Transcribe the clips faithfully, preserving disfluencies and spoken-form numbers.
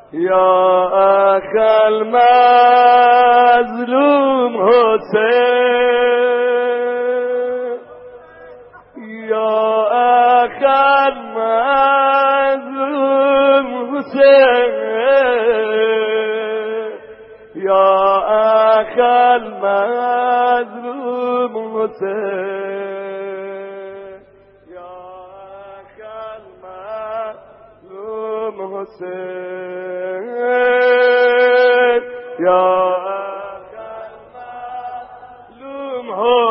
یا اخ المظلوم حسین، یا اخ المظلوم حسین، یا اخ المظلوم حسین، یا اخ المظلوم حسین، یا اخ المظلوم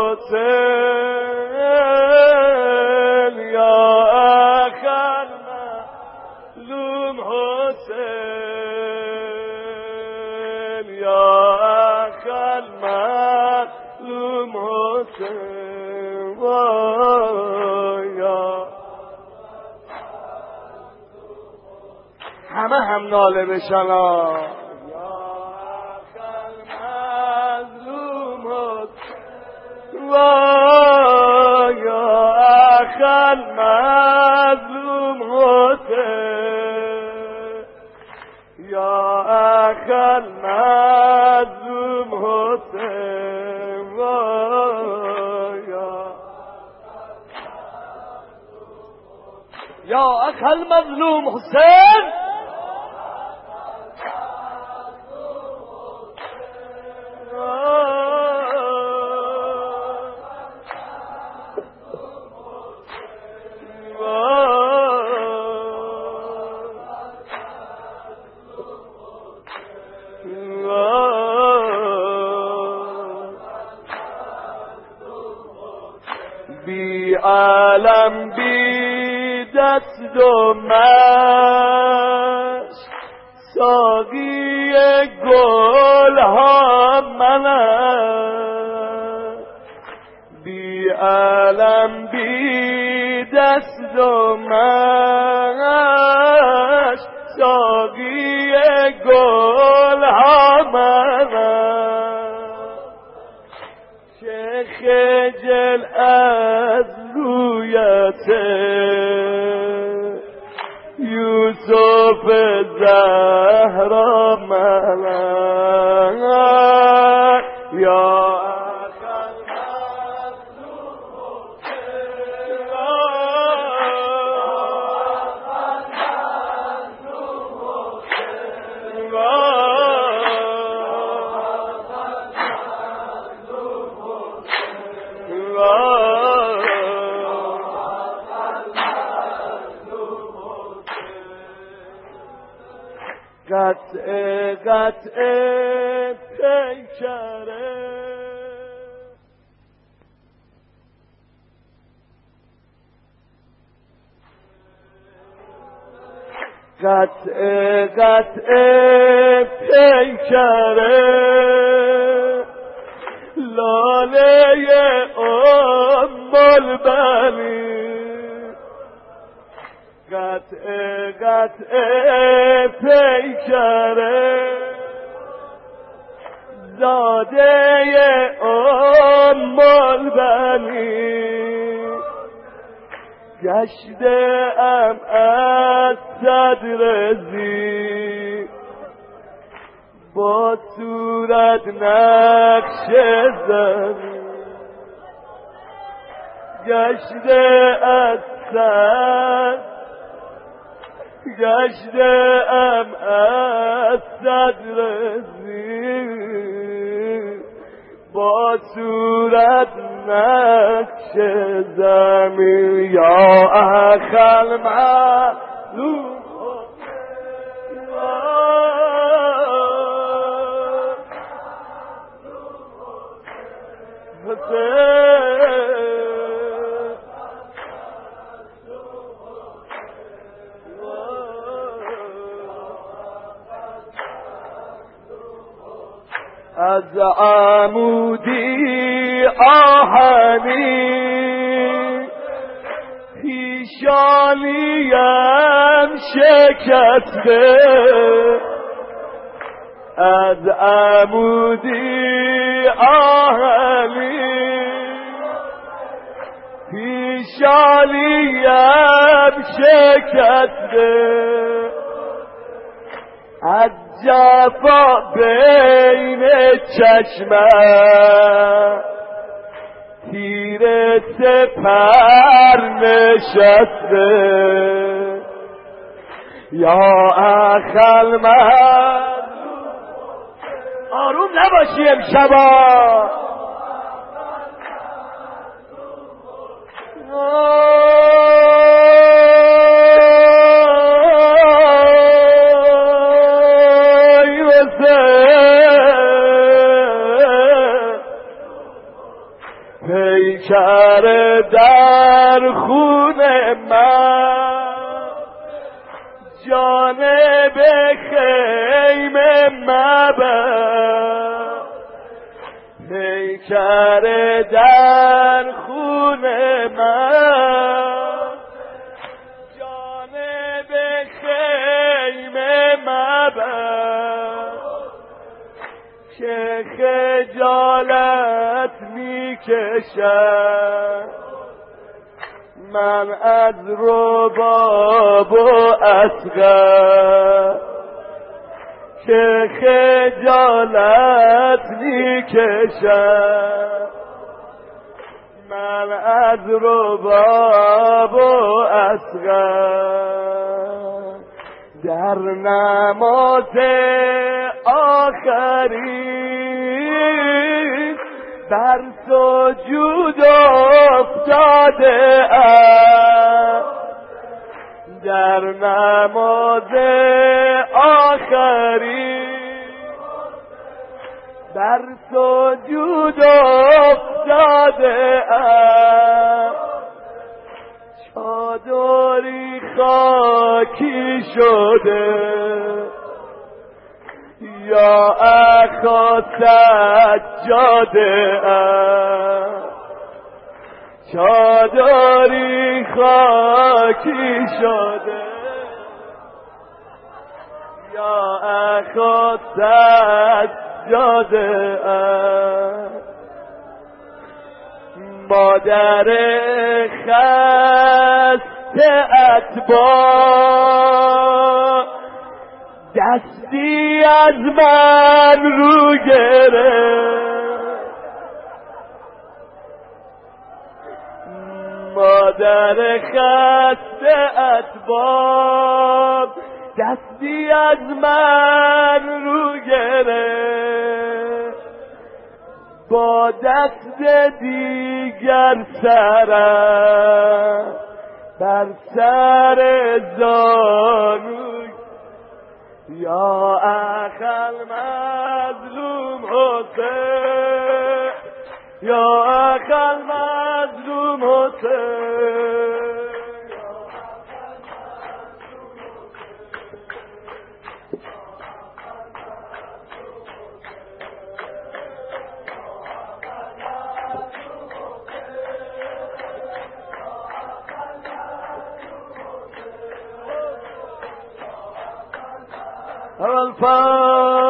حسین، یا اخ المظلوم حسین، یا اخ المظلوم حسین، یا همه هم ناله بشن. یا اخ المظلوم حسین، یا اخ المظلوم حسین، یا اخ المظلوم حسین، بی علم بی دست و مشت ساقی گل ها منم، بی علم بی دست و مشت ساقی گل ها منم، چه خجل از رویت یوسف زهرا منم، یا قطع قطع پیکره، قطع قطع پیکره، لاله ام البنین، قطع قطع پیکره، زاده ام البنین، گشته ام از صدر زی با صورت نقش زمین، گشته از صدر گشته ام از صدر زی با صورت نقش زمین، یا اخ المظلوم از عمودی آهنی پیشانیم شکسته، از عمودی آهنی پیشانیم شکسته، از جفا بین چشمم تیر سپر نشسته یا اخل من آروم نباشی امشبا پیکر در خون من جانب خیمه مبر پیکر در خون من جانب خیمه مبر که خجالت میکشم من از رباب و اصغر که خجالت میکشم من از رباب و اصغر در نماز آخری بر سجود افتاده ام در نماز آخری بر سجود افتاده ام چادری خاکی شده یا اخا سجاده ام چادری خاکی شده یا اخا سجاده ام مادر خسته اتباع دستی از من رو گرفت مادر خسته اتباع دستی از من رو گرفت با دست دیگر سرم بر سر زانوی یا اخل مظلوم حسین یا اخل مظلوم حسین الفاتحة